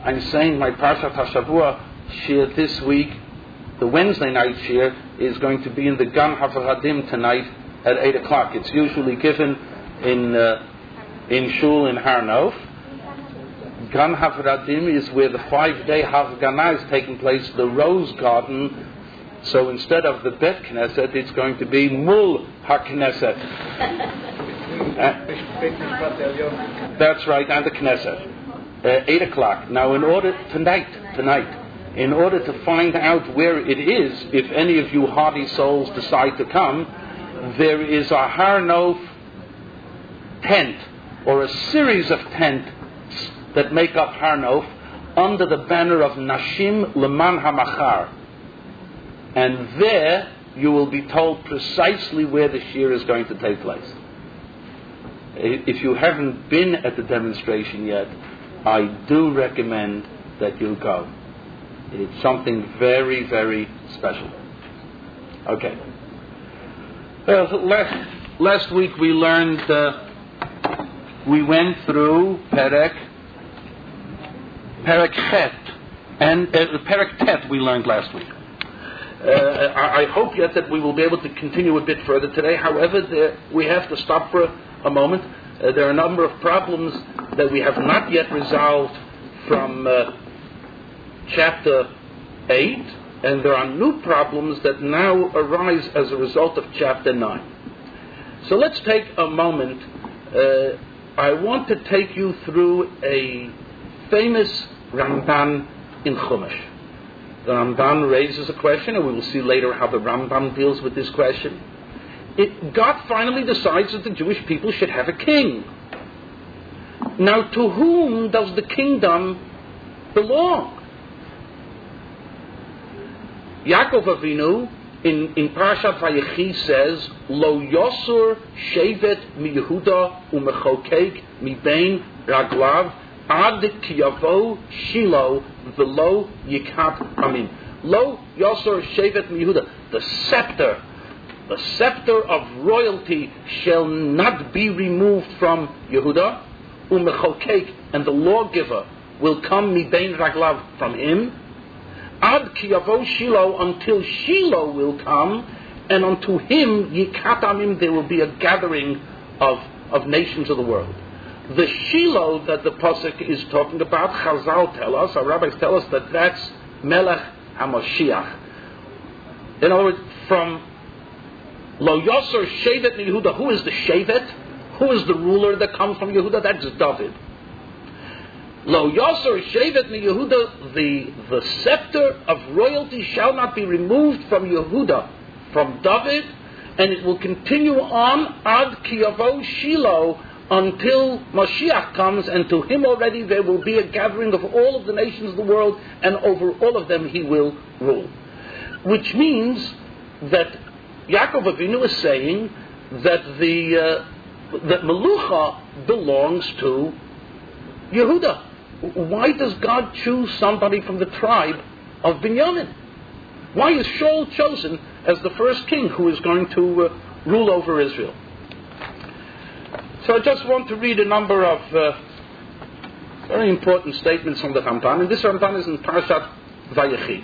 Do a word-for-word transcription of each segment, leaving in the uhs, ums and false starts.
I'm saying my Parshat HaShavua shir this week, the Wednesday night shir, is going to be in the Gan Havaradim tonight at eight o'clock. It's usually given in uh, in Shul in Har Nof. Gan Havaradim is where the five-day Havganah is taking place, the Rose Garden. So instead of the Bet Knesset, it's going to be Mul HaKnesset. uh, that's right, and the Knesset. Uh, eight o'clock. Now, in order tonight, tonight, in order to find out where it is, if any of you hardy souls decide to come, there is a Har Nof tent, or a series of tents that make up Har Nof under the banner of Nashim Leman HaMachar. And there you will be told precisely where the shir is going to take place. If you haven't been at the demonstration yet, I do recommend that you go. It's something very, very special. Okay. Well, last, last week we learned, uh, we went through Perek, Perek Chet, and uh, Perek Tet we learned last week. Uh, I, I hope yet that we will be able to continue a bit further today. However, there, we have to stop for a moment. Uh, there are a number of problems that we have not yet resolved from uh, chapter eight, and there are new problems that now arise as a result of chapter nine. So let's take a moment. Uh, I want to take you through a famous Ramban in Chumash. The Ramban raises a question, and we will see later how the Rambam deals with this question. It, God finally decides that the Jewish people should have a king. Now, to whom does the kingdom belong? Yaakov Avinu in, in Parashat Vayechi says, Lo Yosur Shevet mi Yehuda u'mechokek mi bein raglav ad ki yavo Shilo v'lo yikat amin. Lo Yosur Shevet mi Yehuda. The scepter, the scepter of royalty shall not be removed from Yehuda. U'mechokek, and the lawgiver will come mi bein raglav, from him. Ad ki yavo Shilo, until Shilo will come, and unto him yikat amim, there will be a gathering of, of nations of the world. The Shilo that the Pasuk is talking about, Chazal tell us, our rabbis tell us that that's Melech HaMashiach. In other words, from Lo Yosor Shevet mi Yehuda, who is the Shevet? Who is the ruler that comes from Yehuda? That's David. Lo Yosor Shevet mi Yehuda, the, the scepter of royalty shall not be removed from Yehuda, from David, and it will continue on ad ki yavo Shilo, until Mashiach comes, and to him already there will be a gathering of all of the nations of the world, and over all of them he will rule. Which means that Yaakov Avinu is saying that the uh, that Melucha belongs to Yehuda. Why does God choose somebody from the tribe of Binyamin? Why is Shaul chosen as the first king who is going to uh, rule over Israel? So I just want to read a number of uh, very important statements from the Ramban. And this Ramban is in Parashat Vayechi.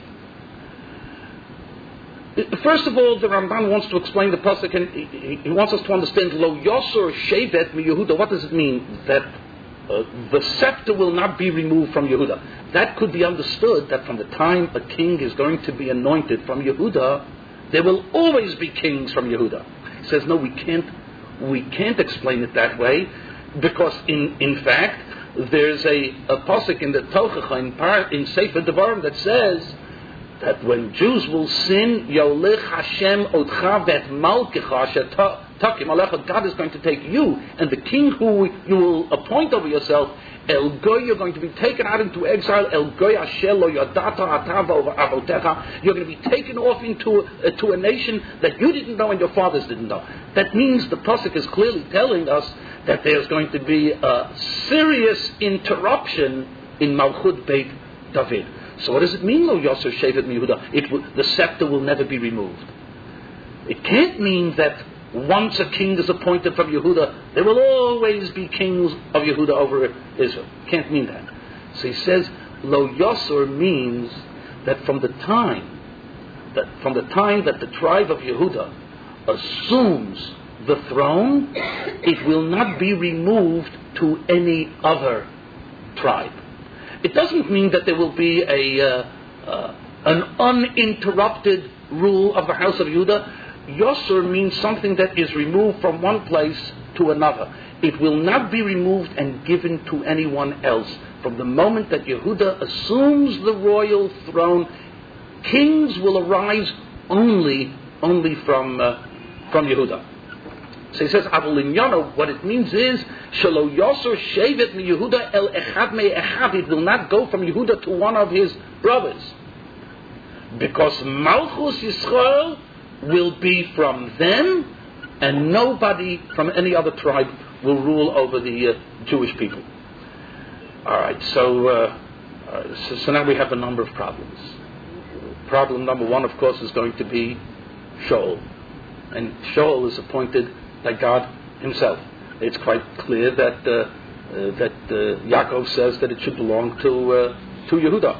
First of all, the Ramban wants to explain the pasuk, and he, he wants us to understand Lo Yosor Shevet mi Yehuda. What does it mean? That uh, the scepter will not be removed from Yehuda. That could be understood that from the time a king is going to be anointed from Yehuda, there will always be kings from Yehuda. He says, no, we can't. We can't explain it that way, because in, in fact, there's a, a pasuk in the Tochacha, in, Par, in Sefer Devarim, that says that when Jews will sin, Yolich Hashem Otcha Vet Malkecha Asher Takim Alecha, God is going to take you and the king who you will appoint over yourself, El Goy, you're going to be taken out into exile. El Goy Asher Lo Yadata Atava Avotecha, you're going to be taken off into uh, to a nation that you didn't know and your fathers didn't know. That means the pasuk is clearly telling us that there's going to be a serious interruption in Malchut Beit David. So what does it mean, Lo Yosef Shevet mi Yehuda? It will, the scepter will never be removed. It can't mean that once a king is appointed from Yehuda, there will always be kings of Yehuda over Israel. Can't mean that. So he says, Lo Yosur means that from the time that from the time that the tribe of Yehuda assumes the throne, it will not be removed to any other tribe. It doesn't mean that there will be a uh, uh, an uninterrupted rule of the house of Yehuda. Yosur means something that is removed from one place to another. It will not be removed and given to anyone else. From the moment that Yehuda assumes the royal throne, kings will arise only only from uh, from Yehuda. So he says, Avol Inyano, what it means is, Shelo Yosur Shevet mi Yehuda el Echad me Echad. It will not go from Yehuda to one of his brothers, because Malchus Yisrael will be from them, and nobody from any other tribe will rule over the uh, Jewish people. All right, so, uh, uh, so so now we have a number of problems. Problem number one, of course, is going to be Shaul, and Shaul is appointed by God Himself. It's quite clear that uh, uh, that uh, Yaakov says that it should belong to uh, to Yehuda.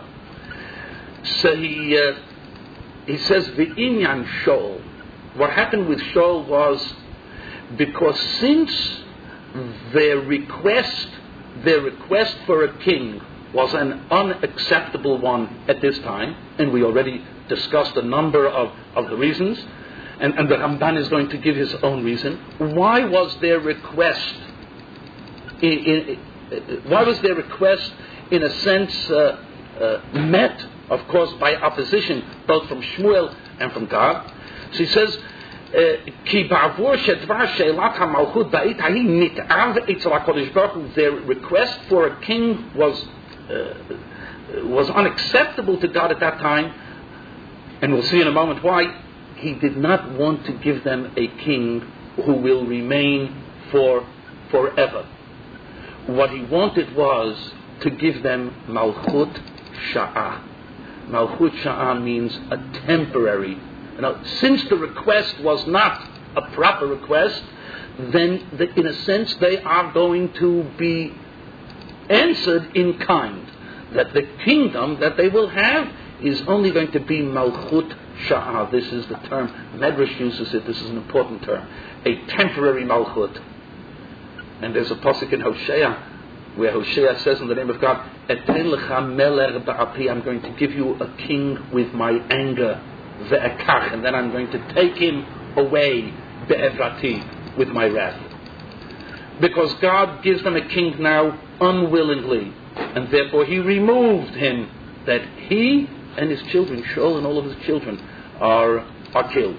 So he uh, he says V'inyan Shaul. What happened with Shaul was, because since their request their request for a king was an unacceptable one at this time, and we already discussed a number of, of the reasons. And, and the Ramban is going to give his own reason. Why was their request? In, in, why was their request, in a sense, uh, uh, met, of course, by opposition, both from Shmuel and from God? So he says, "Ki ba'avur shedvar she'elat ha'malchut ba'it hahi nit'av etzel HaKadosh Baruch Hu." Their request for a king was uh, was unacceptable to God at that time, and we'll see in a moment why. He did not want to give them a king who will remain for forever. What he wanted was to give them Malchut Sha'ah. Malchut Sha'ah means a temporary. Now, since the request was not a proper request, then the, in a sense they are going to be answered in kind. That the kingdom that they will have is only going to be Malchut Sha'ah. This is the term, Medrash uses it, this is an important term. A temporary Malchut. And there's a pasuk in Hosea, where Hosea says in the name of God, Eten lecha melech ba'api, I'm going to give you a king with my anger, ve'ekach, and then I'm going to take him away, be'evrati, with my wrath. Because God gives them a king now unwillingly, and therefore He removed him, that he and his children, Shaul and all of his children, are are killed.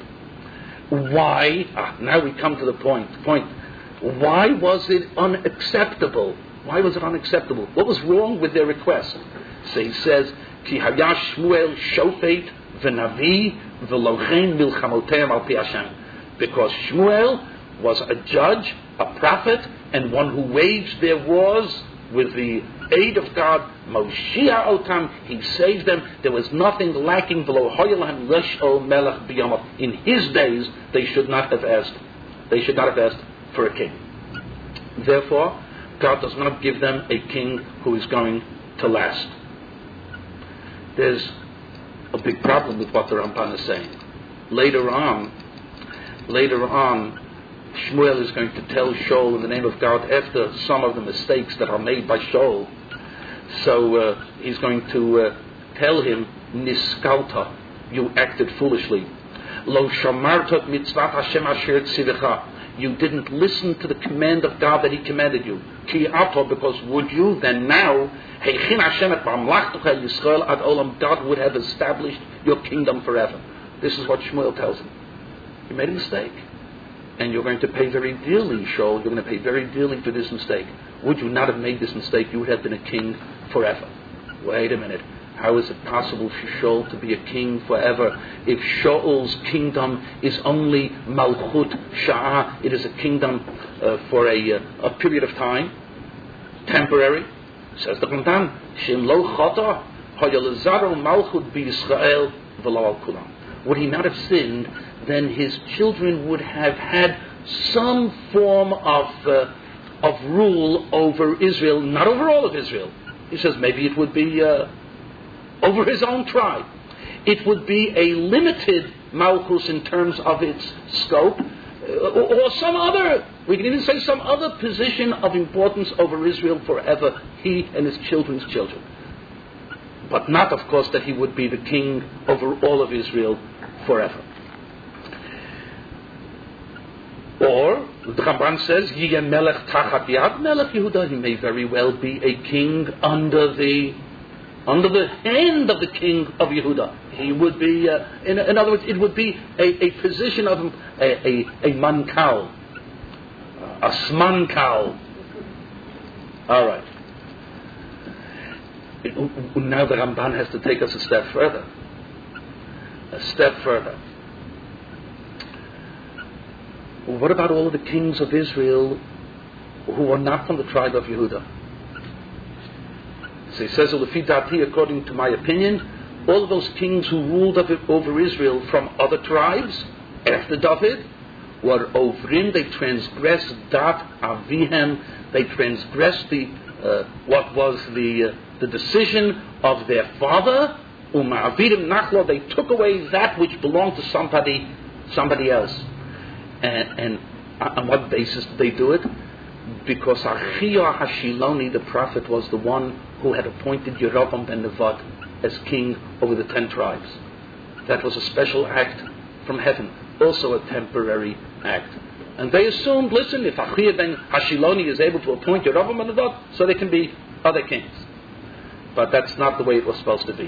Why? Ah, now we come to the point. Point. Why was it unacceptable? Why was it unacceptable? What was wrong with their request? So he says, Ki haya Shmuel shofet v'navi v'lochen milchamoteim al pi Hashem. Because Shmuel was a judge, a prophet, and one who waged their wars with the aid of God. Moshiach otam, He saved them. There was nothing lacking below Hoyelahem Leshol Melech B'Yamav. In His days, they should not have asked. They should not have asked for a king. Therefore, God does not give them a king who is going to last. There's a big problem with what the Ramban is saying. Later on, later on, Shmuel is going to tell Shaul in the name of God, after some of the mistakes that are made by Shaul. So uh, he's going to uh, tell him, Niskalta, you acted foolishly. Lo shamartat mitzvat Hashem asher tzivecha. You didn't listen to the command of God that He commanded you. Ki ato, because would you, then now, heichin Hashem et b'amlachtocha Yisrael ad olam, God would have established your kingdom forever. This is what Shmuel tells him. You made a mistake. And you're going to pay very dearly, Shaul. You're going to pay very dearly for this mistake. Would you not have made this mistake, you would have been a king forever. Wait a minute. How is it possible for Shaul to be a king forever? If Shaul's kingdom is only Malchut Sha'ah, it is a kingdom uh, for a, uh, a period of time, temporary. Says the Ramban, Shem lo chata, hayalazaro Malchut b'Yisrael v'lo al kulam. Would he not have sinned, then his children would have had some form of uh, of rule over Israel, not over all of Israel, He says maybe it would be uh, over his own tribe. It would be a limited Malchus in terms of its scope, uh, or, or some other, we can even say some other position of importance over Israel forever, he and his children's children. But not, of course, that he would be the king over all of Israel forever. Or, the Ramban says, Yiyeh melech tachat yad melech Yehuda, he may very well be a king under the under the hand of the king of Yehuda. He would be, uh, in, in other words, it would be a, a position of a, a, a mankal, a smankal. All right. It, now the Ramban has to take us a step further. A step further. What about all of the kings of Israel who are not from the tribe of Yehuda? So he says, according to my opinion, all of those kings who ruled over Israel from other tribes after David were ovrim, they transgressed dat avihem, they transgressed the uh, what was the uh, the decision of their father, uma'avidim nachlo, they took away that which belonged to somebody somebody else. And, and on what basis did they do it? Because Achiyah Hashiloni, the prophet, was the one who had appointed Yerovam ben Nevat as king over the ten tribes. That was a special act from heaven, also a temporary act. And they assumed, listen, if Achiyah ben Hashiloni is able to appoint Yerovam ben Nevat, so there can be other kings. But that's not the way it was supposed to be.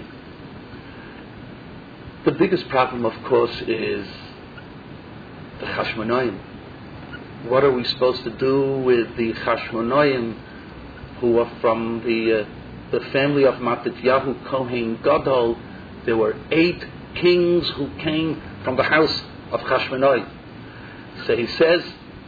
The biggest problem, of course, is the Chashmonaim. What are we supposed to do with the Chashmonaim who are from the uh, the family of Matityahu Kohen Gadol? There were eight kings who came from the house of Chashmonai. So he says,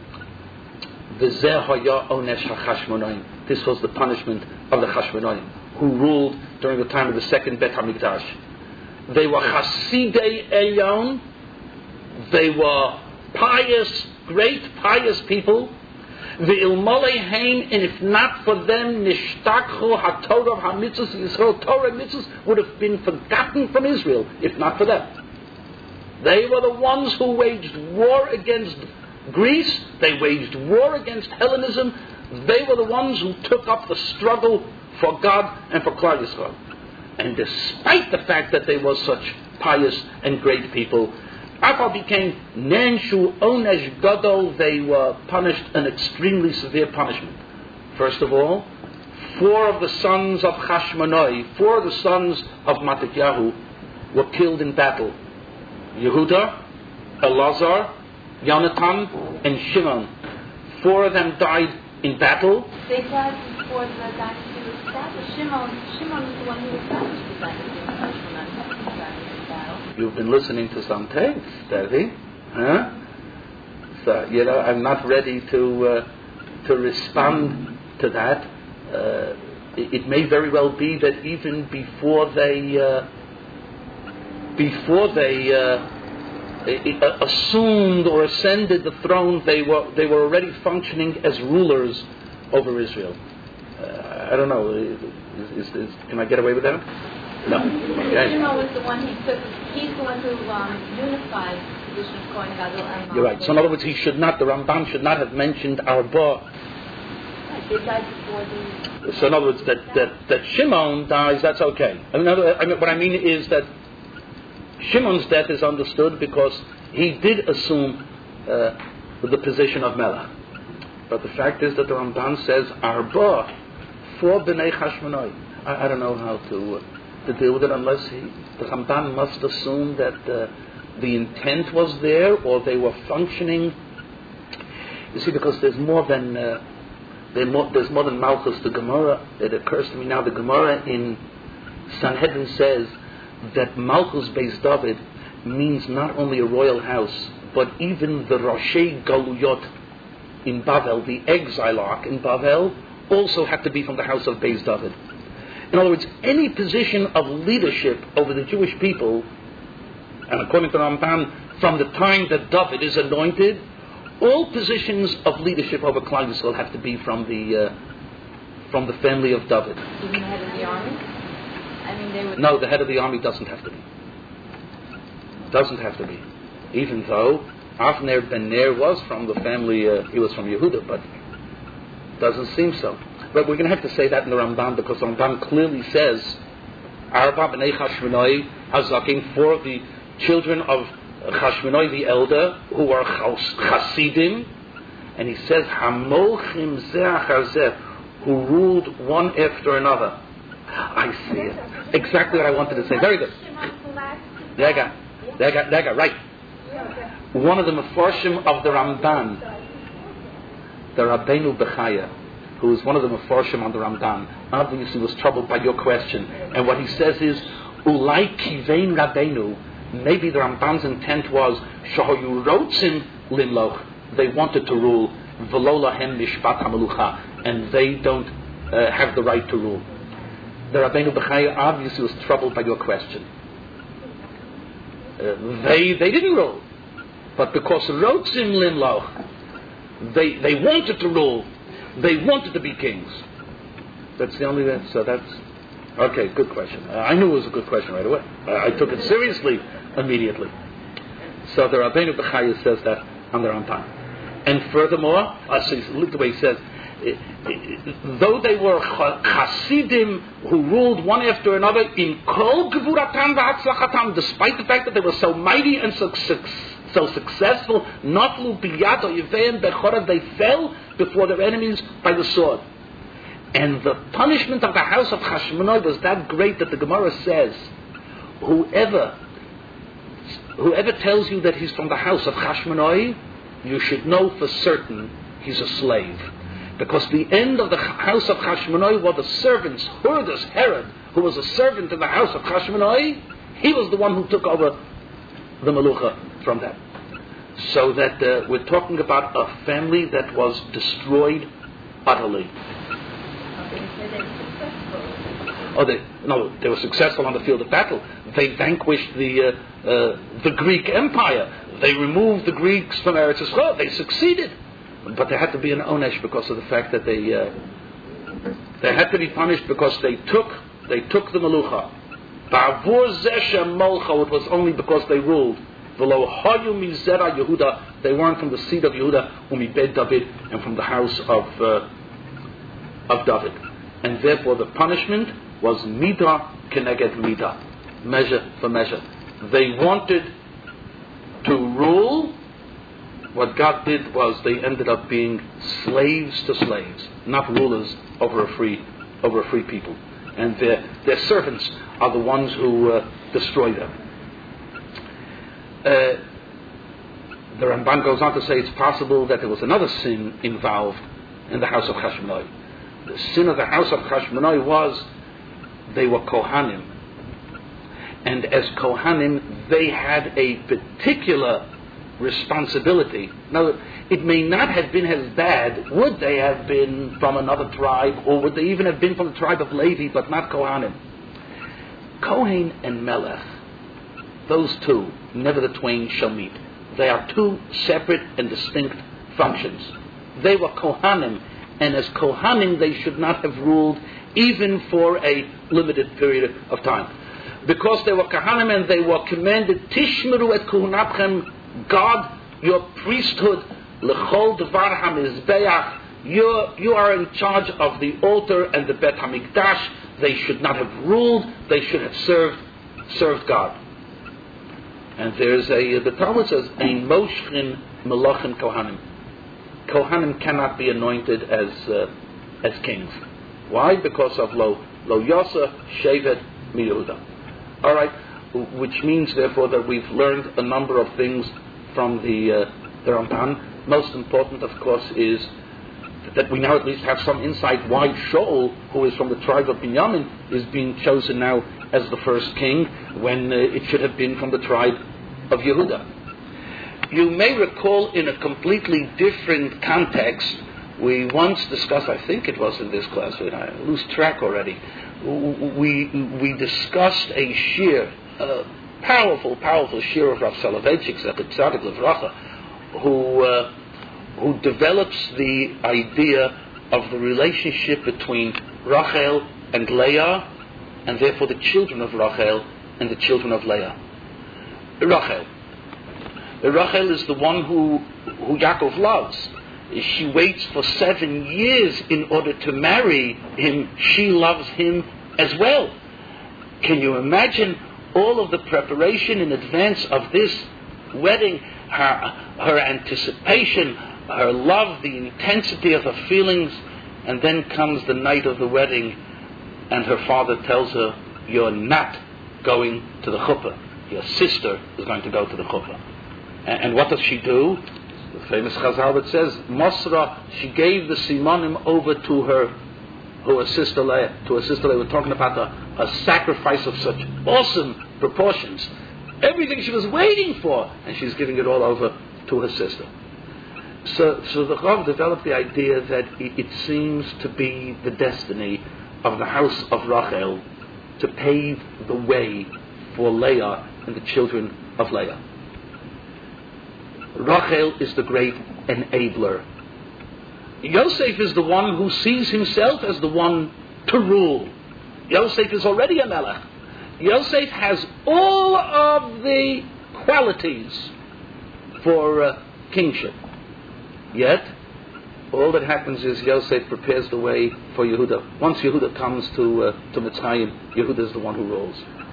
V'zeh haya onesh haChashmonaim. This was the punishment of the Chashmonaim, who ruled during the time of the second Bet HaMikdash. They were Chasidei Elyon. They were pious, great pious people. The ilmoleheim, and if not for them, nishtakhu haTorah hamitzvos Yisrael, Torah mitzvos would have been forgotten from Israel, if not for them. They were the ones who waged war against Greece. They waged war against Hellenism. They were the ones who took up the struggle for God and for Klal Yisrael. And despite the fact that they were such pious and great people, Afal became Nenshu Onesh Gadol, they were punished an extremely severe punishment. First of all, four of the sons of Chashmonai, four of the sons of Matityahu were killed in battle. Yehuda, Elazar, Yonatan, and Shimon. Four of them died in battle. They died before the dynasty was established. Shimon, Shimon was the one who established the dynasty. You've been listening to some tapes, Daddy, huh? So you know I'm not ready to uh, to respond to that. Uh, it, it may very well be that even before they uh, before they uh, assumed or ascended the throne, they were they were already functioning as rulers over Israel. Uh, I don't know. Is, is, is, can I get away with that? No. Okay. Shimon was the one he took. He's the one who um, unified the position of Kohen Gadol and You're right. So in other words, he should not. The Ramban should not have mentioned Arba. Right, they died before the. So in other words, that that, that Shimon dies. That's okay. I mean, I mean, what I mean is that Shimon's death is understood because he did assume uh, the position of Melech. But the fact is that the Ramban says Arba for Bnei Chashmonai. I, I don't know how to. Uh, to deal with it unless he, the Ramban must assume that uh, the intent was there or they were functioning. You see, because there's more than uh, more, there's more than Malchus. The Gemara, it occurs to me now, the Gemara in Sanhedrin says that Malchus Beis David means not only a royal house, but even the Roshei Galuyot in Bavel, the exilarch in Bavel, also had to be from the house of Beis David. In other words, any position of leadership over the Jewish people, and according to Ramban, from the time that David is anointed, all positions of leadership over Klal Yisrael have to be from the uh, from the family of David. Even the head of the army? I mean, they would... No, the head of the army doesn't have to be. Doesn't have to be. Even though Avner ben Ner was from the family, uh, he was from Yehuda, but doesn't seem so. But we're going to have to say that in the Ramban, because the Ramban clearly says, Arba b'nei Chashmonai hazakim, four of the children of Chashmonai the elder, who are Chasidim, and he says, Hamolchim zeh achar zeh, who ruled one after another. I see it. Exactly what I wanted to say. Very good. Dega, Dega, Dega, right. One of the Mefarshim of the Ramban, the Rabbeinu Bechaya, who is one of the Mefarshim on the Ramban, obviously was troubled by your question. And what he says is, Ulai kivein Rabbeinu, maybe the Ramban's intent was, Shahoyu rotzim limloch, they wanted to rule, v'lo lahem mishpat hamelucha, and they don't uh, have the right to rule. The Rabbeinu Bechaya obviously was troubled by your question. Uh, they they didn't rule, but because rotzim limloch, they they wanted to rule. They wanted to be kings. That's the only way. So that's okay. Good question. Uh, I knew it was a good question right away. Uh, I took it seriously immediately. So the Rabbeinu Bechaya says that on the Ramban. And furthermore, uh, so look the way he says, though they were Hasidim who ruled one after another in kol gevuratam v'hatzlachatam, despite the fact that they were so mighty and so, so successful, notlu biyad or yiveim bechorav, they fell before their enemies by the sword. And the punishment of the house of Chashmonai was that great that the Gemara says, whoever whoever tells you that he's from the house of Chashmonai, you should know for certain he's a slave. Because the end of the house of Chashmonai were the servants, Hurdas Herod, who was a servant in the house of Chashmonai, he was the one who took over the Melucha from them. So that uh, we're talking about a family that was destroyed utterly. Oh, they, no, they were successful on the field of battle. They vanquished the uh, uh, the Greek Empire. They removed the Greeks from Eretz Yisrael. They succeeded. But there had to be an onesh because of the fact that they uh, they had to be punished because they took they took the Melucha. Ba'avur zeh molcha, it was only because they ruled. V'lo hayu mizera Yehuda, they weren't from the seed of Yehuda, umibed David, and from the house of uh, of David. And therefore the punishment was midah keneged midah, measure for measure. They wanted to rule. What God did was they ended up being slaves to slaves, not rulers over a free over a free people. And their their servants are the ones who uh, destroy them. Uh, the Ramban goes on to say it's possible that there was another sin involved in the house of Chashmonai. The sin of the house of Chashmonai was they were Kohanim. And as Kohanim, they had a particular responsibility. Now, it may not have been as bad. Would they have been from another tribe, or would they even have been from the tribe of Levi, but not Kohanim? Kohen and Melech, those two, never the twain shall meet. They are two separate and distinct functions. They were Kohanim, and as Kohanim they should not have ruled even for a limited period of time. Because they were Kohanim and they were commanded, Tishmeru et Kohunatchem, God, your priesthood, L'chol Devar HaMizbeach, you you are in charge of the altar and the Bet HaMikdash. They should not have ruled, they should have served served God. And there's a, the Talmud says, Ein Moshchin Melochin Kohanim. Kohanim cannot be anointed as uh, as kings. Why? Because of Lo Lo Yosa Shevet Miyehuda. All right, which means therefore that we've learned a number of things from the uh, the Ramban. Most important, of course, is that we now at least have some insight why Shaul, who is from the tribe of Binyamin, is being chosen now as the first king when uh, it should have been from the tribe of Yehuda. You may recall in a completely different context, we once discussed, I think it was in this class, I lose track already, we we discussed a shir, a powerful, powerful shir of Rav Soloveitchik, Zechet Tzadik Levracha, who uh, who develops the idea of the relationship between Rachel and Leah, and therefore the children of Rachel and the children of Leah. Rachel. Rachel is the one who, who Yaakov loves. She waits for seven years in order to marry him. She loves him as well. Can you imagine all of the preparation in advance of this wedding, her, her anticipation, her love, the intensity of her feelings, and then comes the night of the wedding and her father tells her, you're not going to the chuppah. Your sister is going to go to the chuppah. And, and what does she do? The famous Chazal that says, Mosra, she gave the Simonim over to her, to her sister Leah. To her sister Leah. We're talking about a, a sacrifice of such awesome proportions. Everything she was waiting for, and she's giving it all over to her sister. So, so the Rav developed the idea that it, it seems to be the destiny of the house of Rachel to pave the way for Leah and the children of Leah. Rachel is the great enabler. Yosef is the one who sees himself as the one to rule. Yosef is already a melech. Yosef has all of the qualities for uh, kingship. Yet, all that happens is Yosef prepares the way for Yehuda. Once Yehuda comes to uh, to Mitzrayim, Yehuda is the one who rules.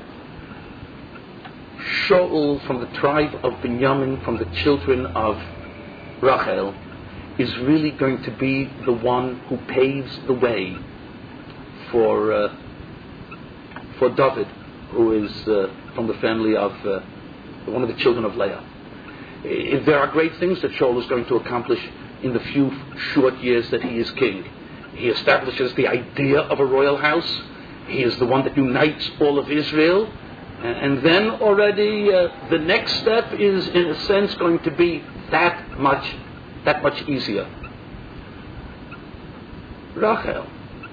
Shaul, from the tribe of Binyamin, from the children of Rachel, is really going to be the one who paves the way for uh, for David, who is uh, from the family of uh, one of the children of Leah. If there are great things that Shaul is going to accomplish in the few short years that he is king. He establishes the idea of a royal house. He is the one that unites all of Israel. And then already uh, the next step is, in a sense, going to be that much, that much easier. Rachel.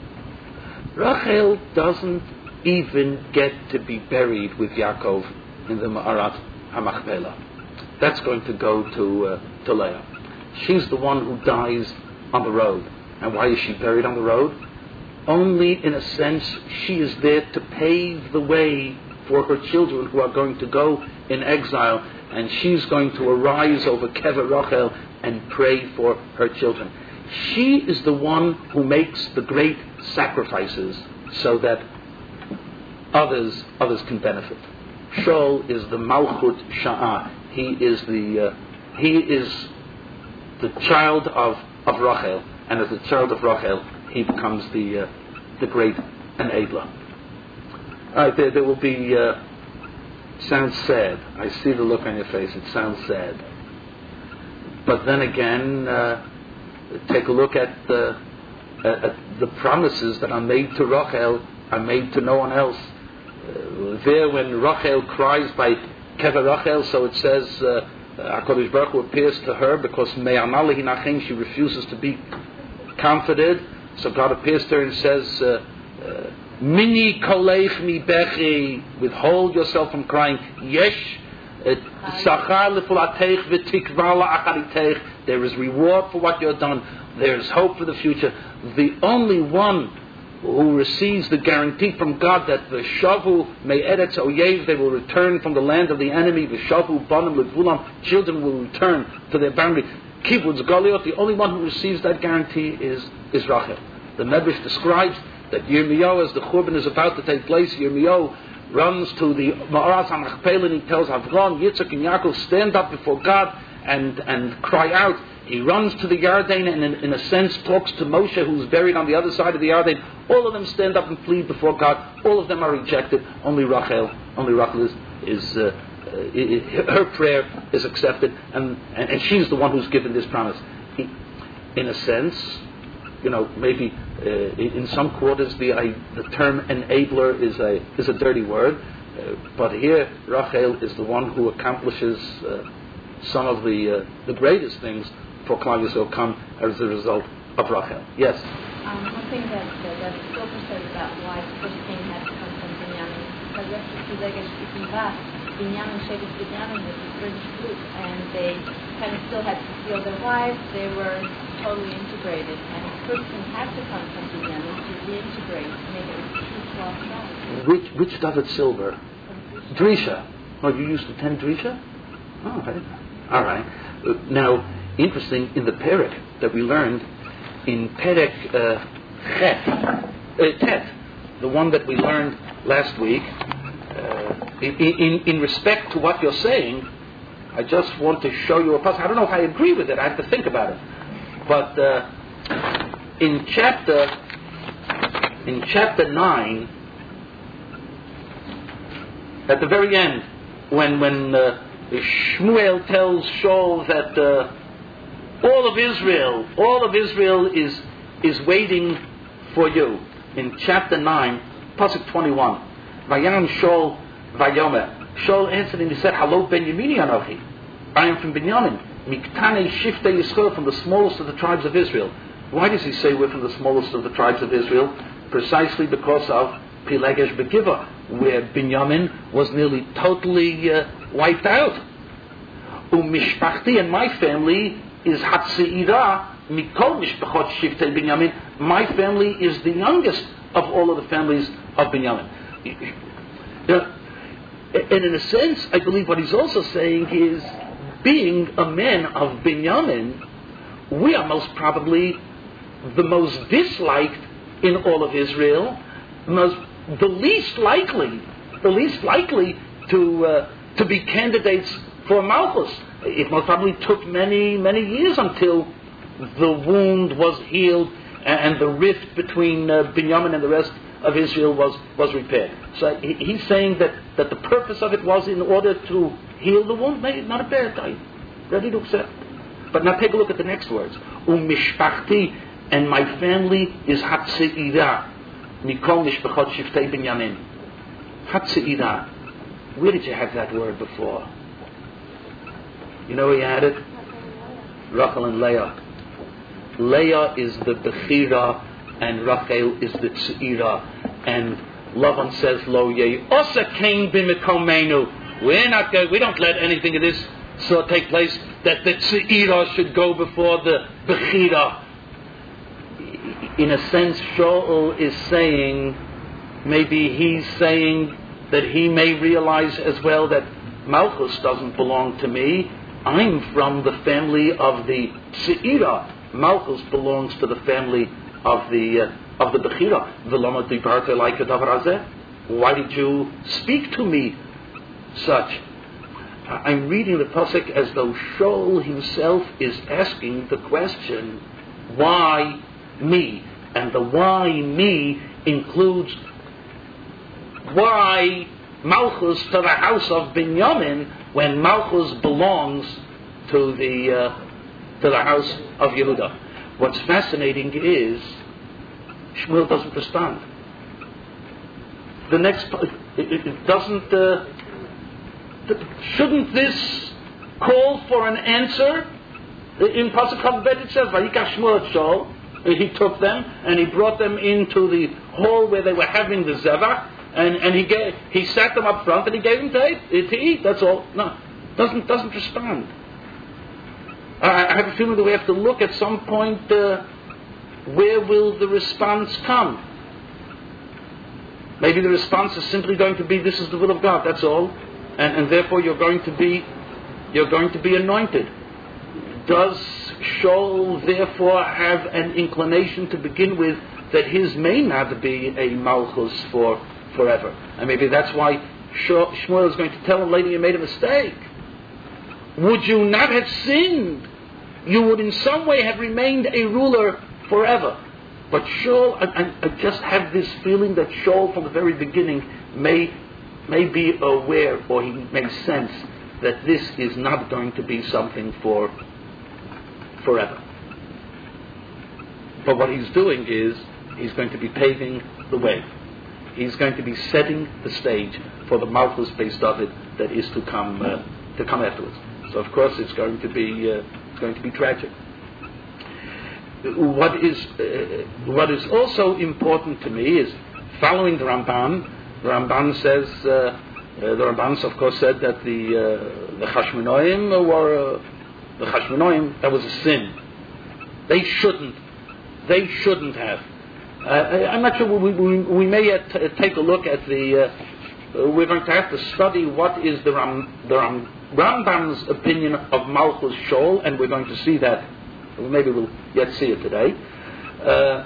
Rachel doesn't even get to be buried with Yaakov in the Ma'arat HaMachpelah. That's going to go to uh, to Leah. She's the one who dies on the road. And why is she buried on the road? Only in a sense she is there to pave the way for her children who are going to go in exile, and she's going to arise over Kever Rachel and pray for her children. She is the one who makes the great sacrifices so that others others can benefit. Shaul is the Malchut Sha'ah. He is the uh, he is the child of, of Rachel, and as the child of Rachel, he becomes the uh, the great enabler. All right, there, there will be. Uh, sounds sad. I see the look on your face. It sounds sad. But then again, uh, take a look at the at, at the promises that are made to Rachel are made to no one else. Uh, there, when Rachel cries by Kever Rachel, so it says, uh, HaKadosh Baruch Hu appears to her because Me'amalehi Nachem, she refuses to be comforted. So God appears to her and says, uh, uh, Mini koleich mi bechi, withhold yourself from crying. Yesh sachar lefulatech v'tikva la'acharitech. There is reward for what you have done. There is hope for the future. The only one who receives the guarantee from God that the shavu me'eretz oyev, they will return from the land of the enemy. The shavu banim levulam, children will return to their boundary. Kibbutz Goliath, the only one who receives that guarantee is is Rachel. The Medrash describes that Yirmiyahu, as the Churban is about to take place, Yirmiyahu runs to the Ma'arat HaMachpelah and he tells Avram, Yitzchak, and Yaakov, stand up before God and, and cry out. He runs to the Yarden and in, in a sense talks to Moshe, who's buried on the other side of the Yarden. All of them stand up and plead before God. All of them are rejected. Only Rachel, only Rachel is, is uh, uh, it, her prayer is accepted, and, and, and she's the one who's given this promise. He, in a sense, you know, maybe uh, in some quarters the I, the term enabler is a is a dirty word, uh, but here Rachel is the one who accomplishes uh, some of the uh, the greatest things for Klal Yisrael come as a result of Rachel. Yes. Um, one thing that uh, that Silver says about why the first king had to come from Binyamin, because Binyamin, Shevet Binyamin was a British group, and they kind of still had to steal their wives. They were totally integrated, and a person had to come from Binyamin to reintegrate, to make it a true twelve tribe. Which which David Silver? Drisha. Oh, you used to attend Drisha? Oh, right. All right. Uh, now, interesting, in the Perek that we learned, in Perek uh, Chet, uh, Tet, the one that we learned last week, uh, in, in, in respect to what you're saying, I just want to show you a passage. I don't know if I agree with it. I have to think about it. But uh, in chapter in chapter nine, at the very end, when when uh, Shmuel tells Shaul that uh, all of Israel, all of Israel is is waiting for you. In chapter nine, pasuk twenty-one, Vayam Shaul Vayomer. Shaul answered and he said, "Hello, Benyamini Anochi. I am from Binyamin. Miktane Shiftei Yisrael, from the smallest of the tribes of Israel." Why does he say we're from the smallest of the tribes of Israel? Precisely because of Pilegesh Begiva, where Binyamin was nearly totally uh, wiped out. Umishpachti, and my family is Hatseira Mikol Mishpachot Shiftei Binyamin. My family is the youngest of all of the families of Binyamin. Uh, and in a sense, I believe what he's also saying is, being a man of Binyamin, we are most probably the most disliked in all of Israel, most, the least likely, the least likely to uh, to be candidates for Malchus. It most probably took many, many years until the wound was healed and the rift between uh, Binyamin and the rest of Israel was, was repaired. So he, he's saying that, that the purpose of it was in order to heal the wound. Maybe not a bad guy. Ready to accept. But now take a look at the next words. Umishpachti, and my family is Hatseira. Mikol Mishpachot Shiftei Binyamin. Hatseira. Where did you have that word before? You know where you had it? Rachel and Leah. Leah is the Bechira and Rachel is the Tzeira. And Lavan says, Lo Yei Osa Kain B'Mekomenu. We're not going, we don't let anything of this sort take place, that the Tzeira should go before the Bechira. In a sense, Shaul is saying, maybe he's saying that he may realize as well that Malchus doesn't belong to me. I'm from the family of the Tzeira. Malchus belongs to the family of the uh, of the Bechira. V'lama dibarta elayka davar hazeh? Why did you speak to me such? I'm reading the pasuk as though Shaul himself is asking the question, why me? And the why me includes why Malchus to the house of Binyamin when Malchus belongs to the uh, to the house of Yehuda. What's fascinating is Shmuel doesn't respond. The next, it, it doesn't. Uh, shouldn't this call for an answer? In Pasuk Chavbet it says, "Vayikach Shmuel et Shaul." He took them and he brought them into the hall where they were having the zevach, and, and he gave, he sat them up front and he gave them to eat. To eat. That's all. No, doesn't doesn't respond. I have a feeling that we have to look at some point, uh, where will the response come? Maybe the response is simply going to be, this is the will of God, that's all. And, and therefore you're going to be, you're going to be anointed. Does Shaul therefore have an inclination to begin with that his may not be a Malchus for forever? And maybe that's why Shmuel is going to tell him later, you made a mistake. Would you not have sinned, you would in some way have remained a ruler forever. But Shaul, I, I just have this feeling that Shaul from the very beginning may, may be aware, or he may sense, that this is not going to be something for forever. But what he's doing is, he's going to be paving the way. He's going to be setting the stage for the Malchus based David that is to come uh, to come afterwards. So of course it's going to be uh, it's going to be tragic. What is uh, what is also important to me is following the Ramban. The Ramban says uh, Uh, the Rambams, of course, said that the uh, the Chashmonaim were uh, the Chashmonaim. That was a sin. They shouldn't. They shouldn't have. Uh, I, I'm not sure. We, we, we may yet t- take a look at the. Uh, we're going to have to study what is the Ram, the Ram, Rambam's opinion of Malchus Shaul, and we're going to see that. Maybe we'll yet see it today. Uh,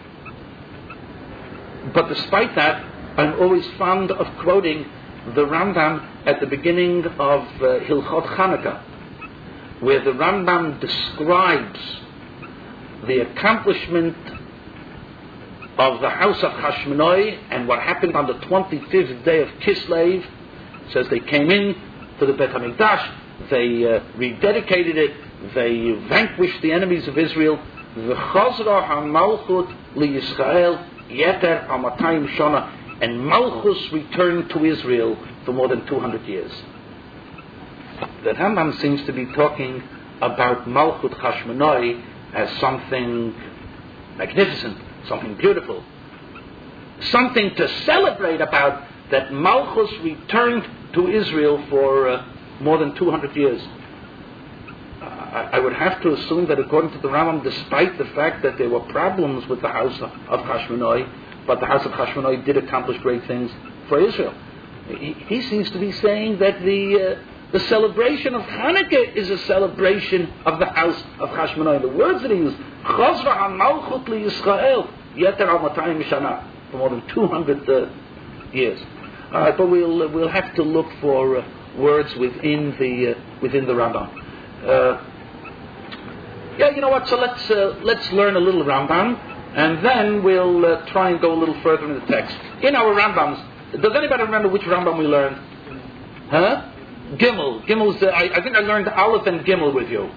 but despite that, I'm always fond of quoting the Rambam at the beginning of uh, Hilchot Chanukah, where the Rambam describes the accomplishment of the house of Hashmonai and what happened on the twenty-fifth day of Kislev. It says they came in to the Beit HaMikdash, they uh, rededicated it, they vanquished the enemies of Israel. V'chazra ha'malchut liYisrael yeter ha'matayim shana, and Malchus returned to Israel for more than two hundred years. The Rambam seems to be talking about Malchut Hashmonai as something magnificent, something beautiful, something to celebrate about, that Malchus returned to Israel for uh, more than two hundred years. Uh, I, I would have to assume that according to the Rambam, despite the fact that there were problems with the house of, of Hashmonai, but the house of Hashmonai did accomplish great things for Israel. He, he seems to be saying that the uh, the celebration of Hanukkah is a celebration of the house of Hashmonai. The words that he used, Chazra HaMalchut LiYisrael Yeter HaMatayim Shana, for more than two hundred uh, years. All right, but we'll uh, we'll have to look for uh, words within the uh, within the Rambam. Uh, yeah, you know what? So let's uh, let's learn a little Rambam, and then we'll uh, try and go a little further in the text. In our Rambams, does anybody remember which Rambam we learned? Huh? Gimel. Gimel's. Uh, I, I think I learned Aleph and Gimel with you.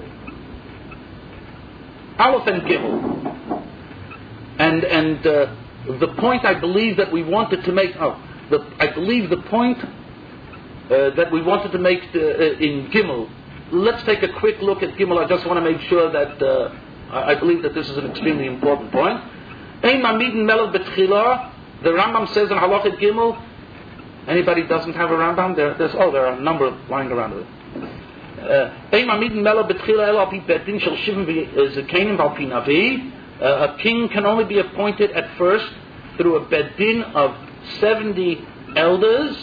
Aleph and Gimel. And and uh, the point I believe that we wanted to make. Oh, the, I believe the point uh, that we wanted to make uh, in Gimel. Let's take a quick look at Gimel. I just want to make sure that uh, I, I believe that this is an extremely important point. Ein mamidin melech betchila. The Rambam says in Halachot Gimel. Anybody doesn't have a Rambam? There, there's oh, there are a number lying around it. A king can only be appointed at first through a bedin of seventy elders.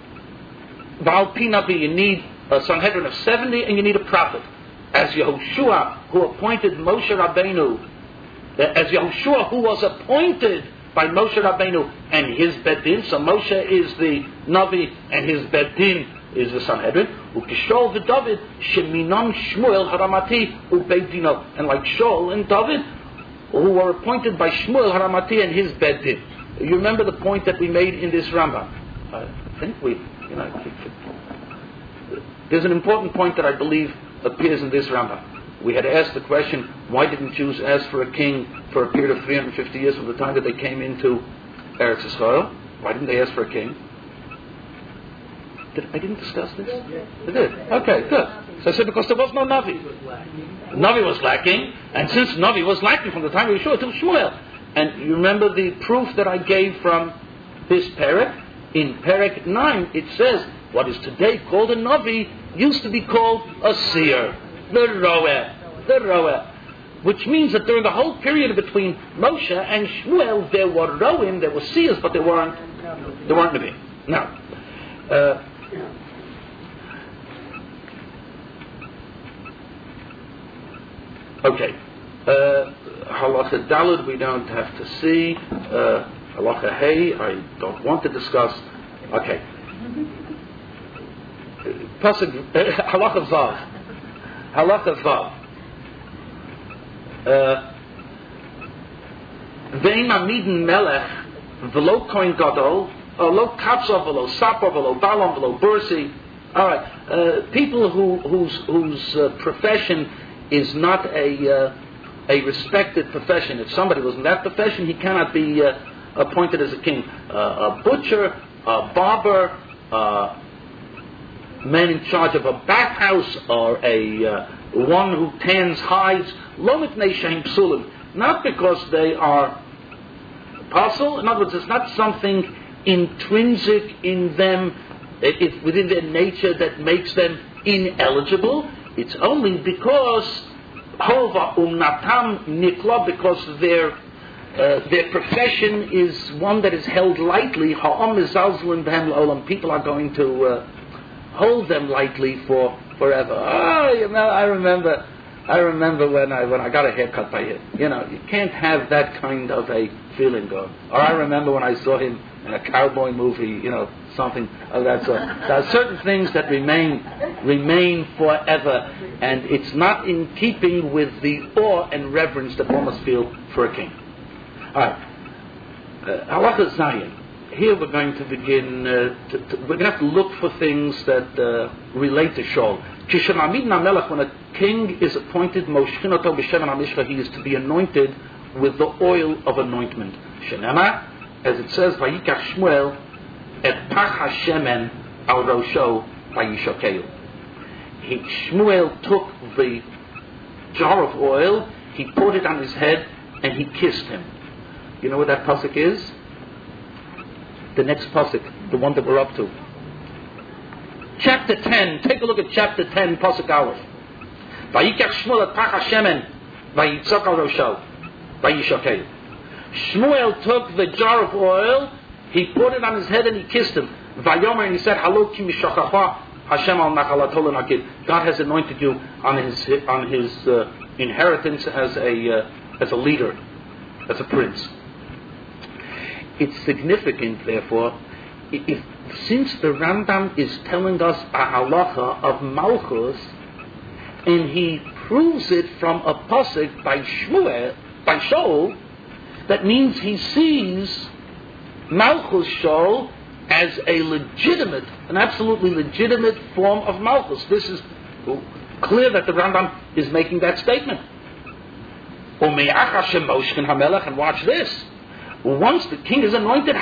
You need a Sanhedrin of seventy, and you need a prophet. As Yehoshua, who appointed Moshe Rabbeinu, as Yehoshua, who was appointed by Moshe Rabbeinu and his bedin. So Moshe is the Navi and his bedin is the Sanhedrin. Ukishol v'David sheminon Shmuel haramati ubeidino. And like Shaul and David, who were appointed by Shmuel haramati and his bedin. You remember the point that we made in this Rambam? I think we, you know, there's an important point that I believe appears in this Rambam. We had asked the question, why didn't Jews ask for a king for a period of three hundred fifty years from the time that they came into Eretz Yisrael? Why didn't they ask for a king? Did, I didn't discuss this? Yes. I did. Okay, good. So I said, because there was no Navi. Navi was lacking, and since Navi was lacking from the time of Yeshua till Shmuel. And you remember the proof that I gave from this Perek? In Perek nine, it says, what is today called a Navi used to be called a seer. The Roeh, the Roeh, which means that during the whole period between Moshe and Shmuel, there were Roim, there were seers, but there weren't, there weren't Nevi'im. Now, uh, okay, uh, Halacha Daled we don't have to see. Uh, Halacha Hey I don't want to discuss. Okay, Pasuk Halacha Vav. Halacha Vav. Ve'im amidin melech v'lo kohen gadol, lo katzov v'lo sapor v'lo balom v'lo bursi. All right, uh, people who, whose whose uh, profession is not a uh, a respected profession. If somebody was in that profession, he cannot be uh, appointed as a king. Uh, a butcher, a barber. Uh, man in charge of a bathhouse or a uh, one who tans hides, lo mipnei shehem psulim, not because they are apostle. In other words, it's not something intrinsic in them if within their nature that makes them ineligible. It's only because hova umnatam nikla, because their uh, their profession is one that is held lightly. Ha'am mizalzlin b'hem la'olam. People are going to uh, hold them lightly for forever. Oh, you know, I remember, I remember when I when I got a haircut by him. You know, you can't have that kind of a feeling going. Or I remember when I saw him in a cowboy movie. You know, something of that sort. There are certain things that remain remain forever, and it's not in keeping with the awe and reverence that one must feel for a king. All right, uh, Halacha Zayin. Here we're going to begin. Uh, to, to, we're going to have to look for things that uh, relate to Shaul. When a king is appointed, he is to be anointed with the oil of anointment. Shenema, as it says, Vayikach Shmuel et pach hashemen al rosho vayishokeu. He Shmuel took the jar of oil, he poured it on his head, and he kissed him. You know what that pasuk is? The next pasuk, the one that we're up to. Chapter ten. Take a look at chapter ten, pasuk Aleph. Vayikach Shmuel et pach hashemen vayitzok al rosho vayishokeu. Shmuel took the jar of oil, he poured it on his head, and he kissed him. Vayomer, and he said, "Halo ki mishachacha Hashem al nachalatol nakid." God has anointed you on his on his uh, inheritance as a uh, as a leader, as a prince. It's significant, therefore, if since the Rambam is telling us a halacha of Malchus, and he proves it from a pasuk by Shmuel, by Shaul, that means he sees Malchus Shaul as a legitimate, an absolutely legitimate form of Malchus. This is clear that the Rambam is making that statement. And watch this. Once the king is anointed,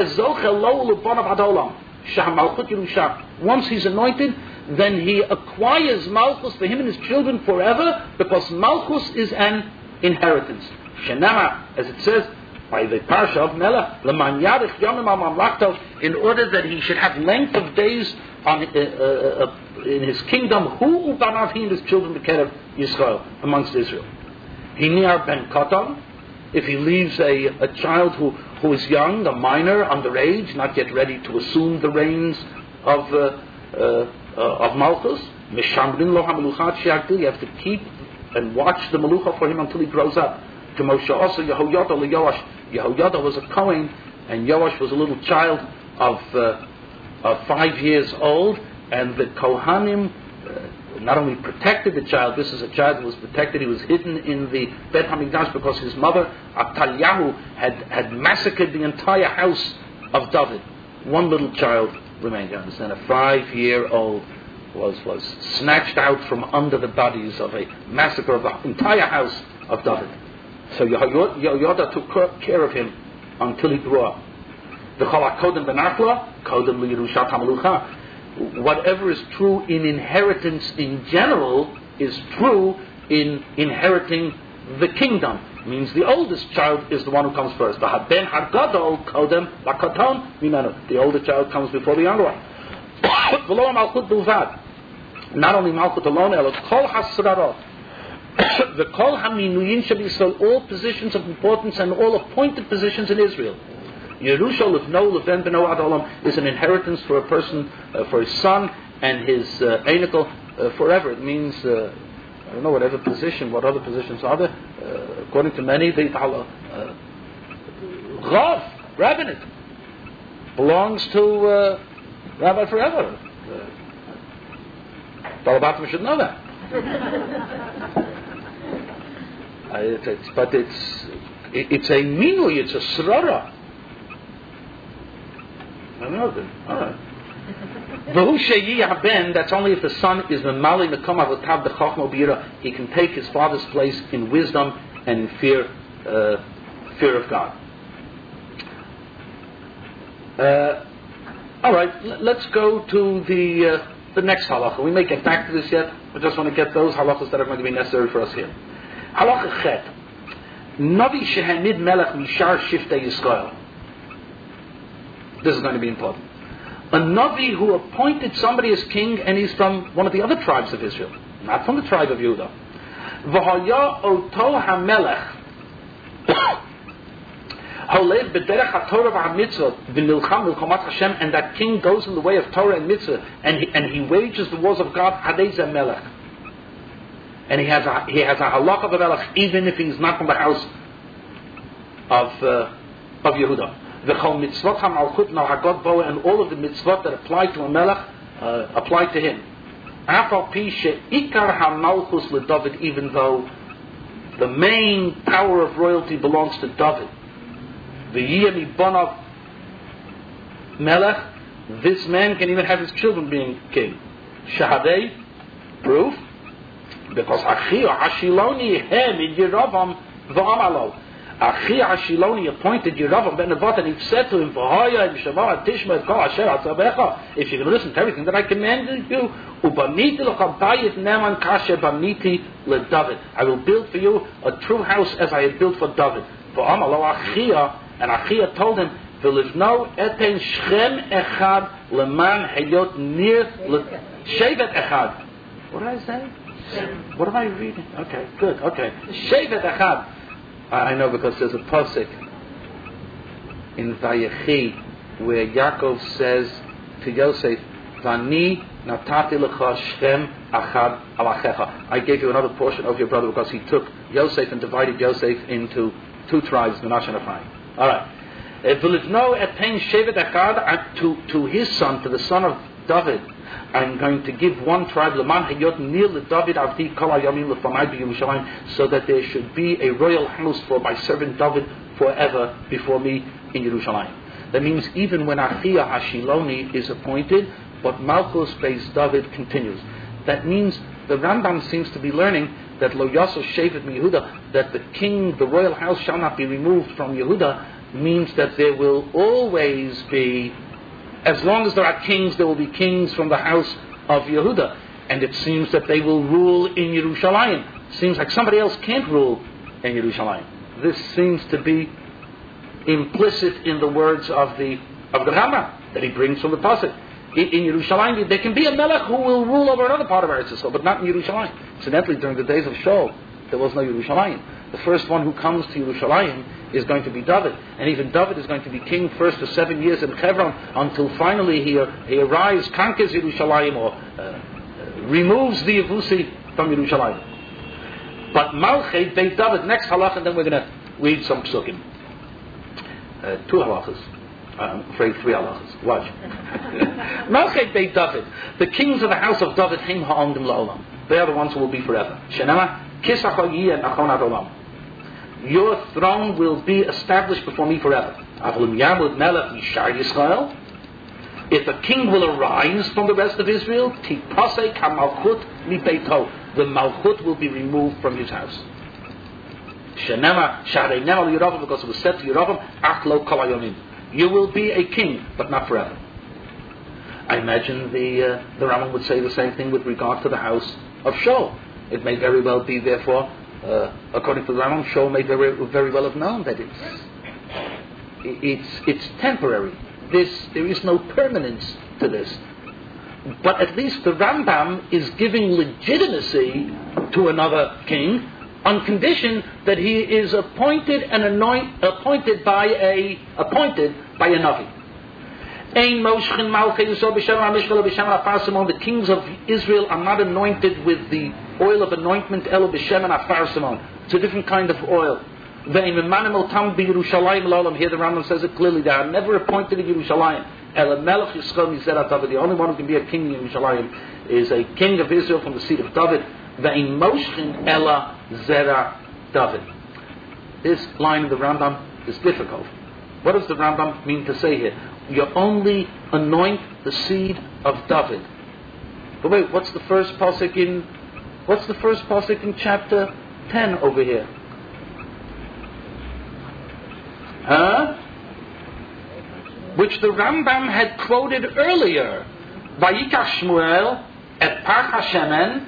once he's anointed, then he acquires Malchus for him and his children forever, because Malchus is an inheritance. Shenama, as it says by the Parsha of Melech, L'man yarich yomim al mamlakto, in order that he should have length of days on, uh, uh, uh, in his kingdom, who ubanav, he and his children, b'kerev Yisrael, amongst Israel. Hiniar ben Katan, if he leaves a, a child who, who is young, a minor, underage, not yet ready to assume the reins of uh, uh, uh, of Malchus, Mishamrin lo hameluchat she'agdil, you have to keep and watch the melucha for him until he grows up. Also Yehoyada leYoash. Yehoyada was a Kohen, and Yoash was a little child of uh, of five years old, and the Kohanim uh, not only protected the child. This is a child who was protected. He was hidden in the Bet Hamikdash because his mother Atalyahu had had massacred the entire house of David. One little child remained. You understand? A five-year-old was was snatched out from under the bodies of a massacre of the entire house of David. So Yehoyada took care of him until he grew up. The Chalak Kodem Benachla, Kodem L'Yerushat HaMelucha. Whatever is true in inheritance in general is true in inheriting the kingdom. It means the oldest child is the one who comes first. The Haben Hargadol Kodem Lakaton Mimenu. The older child comes before the younger one. V'lo Malchut Bilvad. Not only Malchut alone, but Kol Hasrarot. The Kol HaMinuyin Shabisol, all positions of importance and all appointed positions in Israel. Yerusha Lefno Leven Beno Adolam is an inheritance for a person, uh, for his son and his uh, Einikel uh, forever. It means, uh, I don't know, whatever position, what other positions are there? Uh, according to many, the uh, Rav, rabbinate, belongs to uh, Rabbi forever. Uh, Balabatim should know that. uh, it's, it's, but it's it, it's a minui, it's a srara. I don't know. All right. V'hu sheyi ben. That's only if the son is memali mekom avotav b'chachma b'yira. He can take his father's place in wisdom and in fear, uh, fear of God. Uh, all right. L- let's go to the uh, the next halacha. We may get back to this yet. I just want to get those halachas that are going to be necessary for us here. Halacha chet. Navi shehenid melech mishar shiftei Yisrael. This is going to be important. A Navi who appointed somebody as king, and he's from one of the other tribes of Israel, not from the tribe of Judah. V'haya oto hamelech holech b'derech haTorah v'hamitzvot v'nilcham v'chomat Hashem, and that king goes in the way of Torah and mitzvah, and he, and he wages the wars of God. Hadei zeh melech, and he has a, he has a halach of a melech, even if he's not from the house of uh, of Yehuda. V'chol mitzvot hamalchut now hagod bo, and all of the mitzvot that apply to a melech uh, apply to him. Afal pi she'ikar hamalchus leDavid, even though the main power of royalty belongs to David. V'yiyeh mibonav melech, this man can even have his children being king. Shahadei, proof, because Achi Hashiloni hem in Yeravam v'amalo. Achi Hashiloni appointed Yeravam ben Nevat, and he said to him, "V'haya v'shavah tishma et kol asher atzavecha." If you're going to listen to everything that I commanded you, ubaniti l'cham bayit neman kasher baniti leDavid. I will build for you a true house as I had built for David. V'amalo Achia, and Achia told him, "V'livno eten Shchem echad leman hayot nir shevet echad." What did I say? What am I reading? Okay, good. Okay, shevet echad. I know, because there's a pasuk in Vayechi where Yaakov says to Yosef, "Vani natati lecha Shchem achad alachecha." I gave you another portion of your brother because he took Yosef and divided Yosef into two tribes, Menashe and Ephraim. All right. V'livno etein shevet echad, to to his son, to the son of David, I'm going to give one tribe, Leman Hayot Nir LeDavid Avdi Kol Hayamim Lefamai BeYerushalayim, so that there should be a royal house for my servant David forever before me in Yerushalayim. That means even when Achia Hashiloni is appointed, but Malchus Beis David continues. That means the Rambam seems to be learning that Lo Yasser Shevet MiYehuda, that the king, the royal house shall not be removed from Yehuda, means that there will always be, as long as there are kings, there will be kings from the house of Yehuda. And it seems that they will rule in Yerushalayim. It seems like somebody else can't rule in Yerushalayim. This seems to be implicit in the words of the of the Rambam that he brings from the pasuk. In, in Yerushalayim, there can be a melech who will rule over another part of Eretz Yisrael, but not in Yerushalayim. Incidentally, during the days of Shaul, there was no Yerushalayim. The first one who comes to Yerushalayim is going to be David, and even David is going to be king first for seven years in Hebron, until finally he he arrives, conquers Yerushalayim, or uh, removes the Yevusi from Yerushalayim. But Malchei Beit David, next halach, and then we're going to read some psukim. Uh, two halachas. I'm afraid three halachas. Watch. Malchei Beit David, the kings of the house of David, Him Ha'omdim La'olam. They are the ones who will be forever. Shenema Kisachol Yiyeh Nachon Ad Olam. Your throne will be established before me forever. If a king will arise from the rest of Israel, the malchut will be removed from his house. Because it was said to Yerovam, you will be a king, but not forever. I imagine the uh, the Rambam would say the same thing with regard to the house of Shaul. It may very well be, therefore, Uh, according to the Rambam, Shaul may very, very well have known that it's it's it's temporary. This there is no permanence to this. But at least the Rambam is giving legitimacy to another king on condition that he is appointed and anoint, appointed by a appointed by a Navi. The kings of Israel are not anointed with the oil of anointment. It's a different kind of oil. Here the Rambam says it clearly. They are never appointed in Yerushalayim. The only one who can be a king in Yerushalayim is a king of Israel from the seed of David. This line of the Rambam is difficult. What does the Rambam mean to say here? You only anoint the seed of David. But wait, what's the first pasuk in? What's the first pasuk in chapter ten over here? Huh? Which the Rambam had quoted earlier. Vayikach Shmuel et Parch HaShemen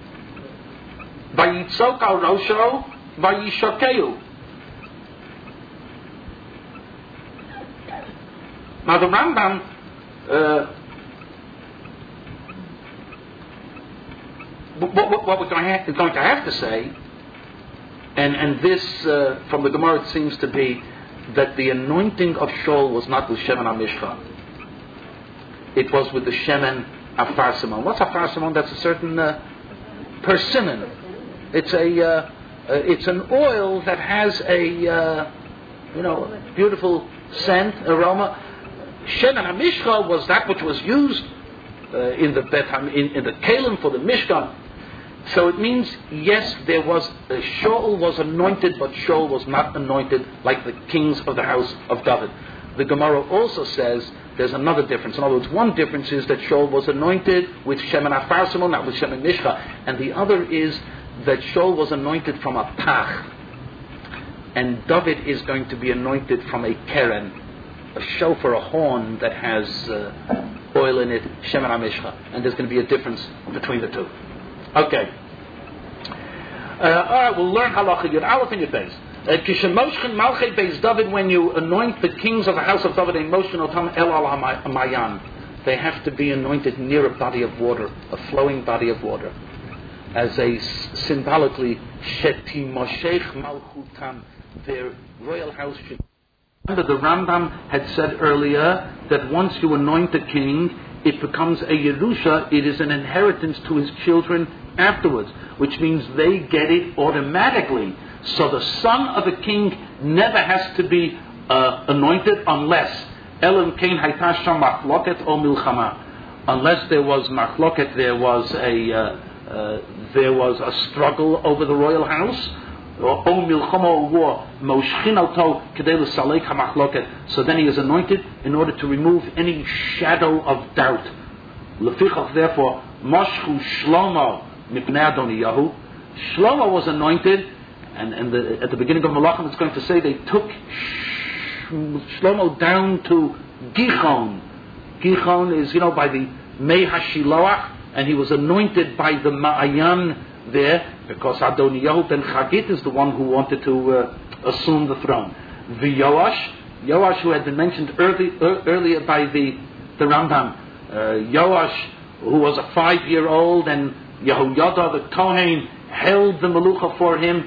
Vayitzok al Rosho Vayishokeu. Now the Rambam, uh, Uh, what, what, what we're going to, have, going to have to say, and, and this uh, from the Gemara, it seems to be that the anointing of Shaul was not with Shemen HaMishcha. It was with the Shemen HaFarsimon. What's HaFarsimon? That's a certain uh, persimmon. It's a uh, uh, it's an oil that has a uh, you know beautiful scent, aroma. Shemen HaMishcha was that which was used uh, in the Bet Ham, in, in the Kalim for the Mishkan. So it means, yes, there was uh, Shaul was anointed, but Shaul was not anointed like the kings of the house of David. The Gemara also says there's another difference. In other words, one difference is that Shaul was anointed with Shemen HaFarsimon, not with Shemen Mishcha, and the other is that Shaul was anointed from a pach, and David is going to be anointed from a keren, a shofar, a horn that has uh, oil in it, Shemen HaMishcha, and there's going to be a difference between the two. Okay. Uh, all right, we'll learn halacha yud aleph in your base. Kishemoshchen malchei beis David, when you anoint the kings of the house of David, and motion otam el al hamayan, they have to be anointed near a body of water, a flowing body of water, as a symbolically sheti moshech malchutam, their royal house should. Remember, the Rambam had said earlier that once you anoint a king, it becomes a Yerusha, it is an inheritance to his children afterwards, which means they get it automatically. So the son of a king never has to be uh, anointed unless Elam Kain Haytash Sham Machloket or Milchama. Unless there was Machloket, there was a uh, uh, there was a struggle over the royal house, or milchama or war, moshchin alto kedei l'salek hamachloket. So then he is anointed in order to remove any shadow of doubt. Lefichach, therefore, moshchu Shlomo mipnei Adoniyahu. Shlomo was anointed, and, and the, at the beginning of Malachim, it's going to say they took Shlomo down to Gichon. Gichon is, you know, by the Mei HaShiloach, and he was anointed by the Ma'ayan there, because Adoniyahu ben Chagit is the one who wanted to uh, assume the throne. The Yoash, Yoash, who had been mentioned early, er, earlier by the, the Rambam, uh, Yoash, who was a five-year-old, and Yehoyada the Kohen held the Melucha for him,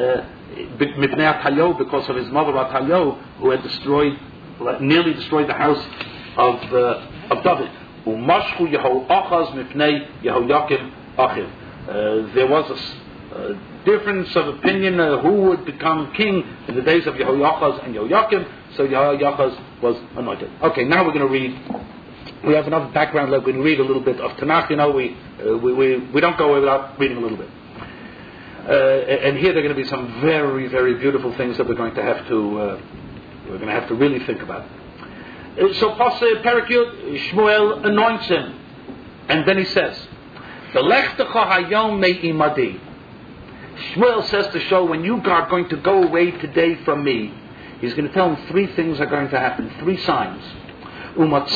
Mipnei Atayo, because of his mother Atayo, who had destroyed, nearly destroyed the house of uh, of David. Umashchu Yehoachaz Mipnei Yehoyakim Achiv. Uh, there was a, a difference of opinion uh, who would become king in the days of Yehoiachaz and Yehoiakim, so Yehoiachaz was anointed. Okay, now we're going to read. We have enough background left. We can read a little bit of Tanakh. You know, we uh, we, we we don't go without reading a little bit. Uh, and here there are going to be some very, very beautiful things that we're going to have to uh, we're going to have to really think about. Uh, so, Pasuk Perikut, Shmuel anoints him, and then he says, Shmuel says to Shaul, when you are going to go away today from me, he's going to tell him three things are going to happen, three signs. You're going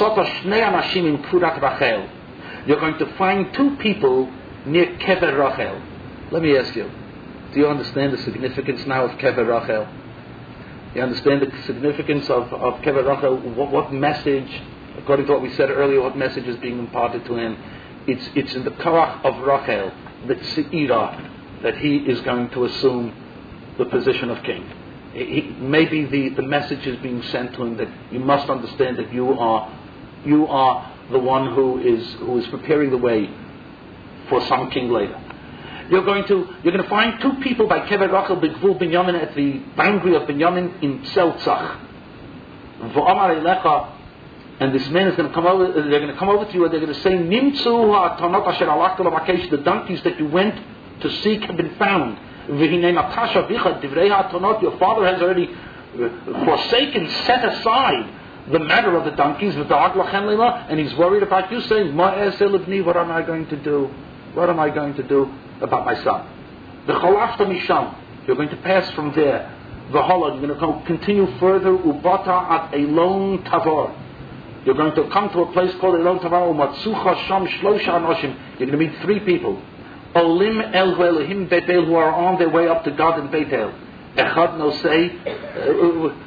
to find two people near Kever Rachel. Let me ask you, do you understand the significance now of Kever Rachel? You understand the significance of, of Kever Rachel? What, what message, according to what we said earlier, what message is being imparted to him? It's it's in the Korach of Rachel, the Tzeira, that he is going to assume the position of king. He, maybe the, the message is being sent to him that you must understand that you are you are the one who is who is preparing the way for some king later. You're going to you're going to find two people by Kever Rachel B'Gvul Binyamin, at the boundary of Binyamin in Tzeltzach. V'amar elecha. And this man is going to come over. They're going to come over to you, and they're going to say, "Nimtzu ha'tanot asher alachta l'makesh." The donkeys that you went to seek have been found. V'hinei natasha vicha divrei ha'tanot. Your father has already forsaken, set aside the matter of the donkeys with the aglachem lila, and he's worried about you, saying, "Ma'aseh livni, what am I going to do? What am I going to do about my son?" The cholafta misham. You're going to pass from there. The holad. You're going to continue further. Ubata at Elon Tavor. You're going to come to a place called Elon Tavar, Umatsucha Sham Shlosha Anoshim. You're going to meet three people. Olim El Elohim Beit El, who are on their way up to God in Beit El. Echad no say,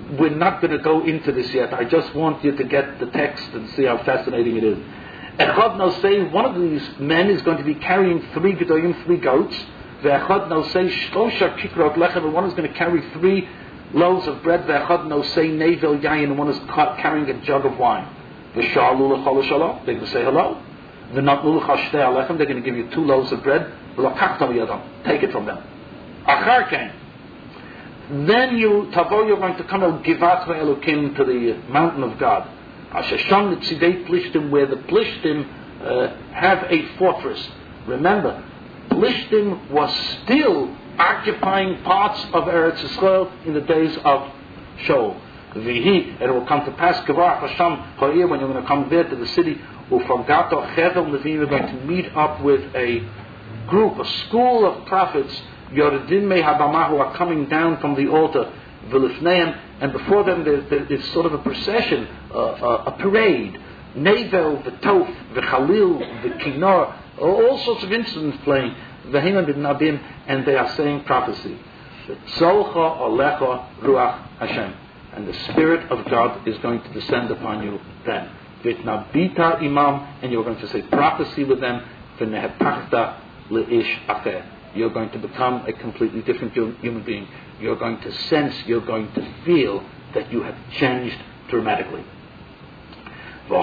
we're not going to go into this yet. I just want you to get the text and see how fascinating it is. Echad Nosei, one of these men is going to be carrying three gedolim, three goats. Ve'echad Nosei shlosha kikrot lechem, and one is going to carry three loaves of bread. Ve'echad Nosei nevel yayin, and one is carrying a jug of wine. Ve'shalu l'chol shalom, they're going to say hello. Ve'natlu l'chashtei alechem, they're going to give you two loaves of bread. Ve'lakachtam yadam, take it from them. Achar came. Then you, Tavo, you're going to come El Givat Elokim, to the mountain of God. Ashasham Tzidei Plishtim, where the Plishtim uh, have a fortress. Remember, Plishtim was still occupying parts of Eretz Yisrael in the days of Shaul. Vihi, it will come to pass, Kavah Hasham Ha'ir, when you're going to come there to the city, Ufam Gato Chevel Levi, you're going to meet up with a group, a school of prophets, Yoredim Me Habamah, who are coming down from the altar, V'lifneim, and before them there, there is sort of a procession, uh, uh, a parade. Nevel, V'tof, V'chalil, V'kinor, all sorts of instruments playing, V'hinam B'nabim, and they are saying prophecy. V'tzolcha Olecha Ruach Hashem, and the Spirit of God is going to descend upon you then. V'tnabita Imam, and you're going to say prophecy with them. V'nehepachta Le'ish Acher. You're going to become a completely different human being. You're going to sense, you're going to feel that you have changed dramatically. When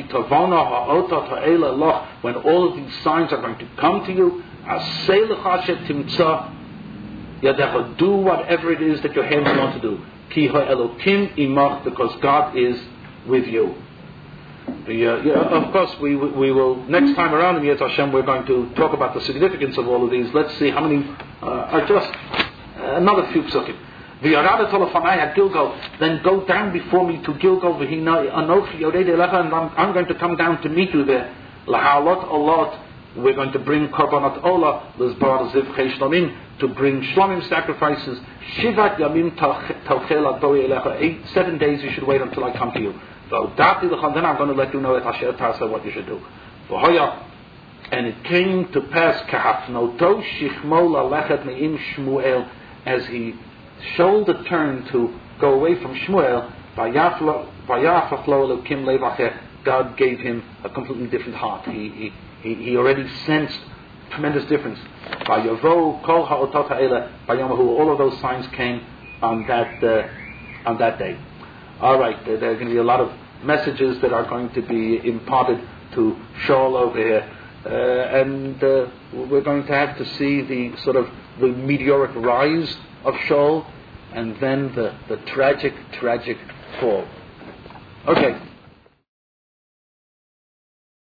all of these signs are going to come to you, do whatever it is that your hands want to do. Because God is with you. The, uh, yeah, of course, we we will next time around in Yetz Hashem we're going to talk about the significance of all of these. Let's see how many uh, are just uh, another few psukim. V'yarada tolofanai at Gilgal, then go down before me to Gilgal. V'hina anochi yoreid elecha, and I'm, I'm going to come down to meet you there. Lahalot olot, we're going to bring korbanot olah, l'zbar ziv chei shlomim, to bring shlomim sacrifices. Shivat yamim talchel adoi elecha, eight seven days you should wait until I come to you. So then I'm going to let you know at Asher Tasa what you should do. And it came to pass kahafnoto shichmo lalechet me'im Shmuel, as he shoulder turned to go away from Shmuel, vayaflo Elokim levacher, God gave him a completely different heart. He he he already sensed tremendous difference. Vayavo kol ha'otot ha'ela vayamahu, all of those signs came on that uh, on that day. All right, there, there are going to be a lot of messages that are going to be imparted to Shaul over here, uh, and uh, we're going to have to see the sort of the meteoric rise of Shaul, and then the, the tragic, tragic fall. Okay.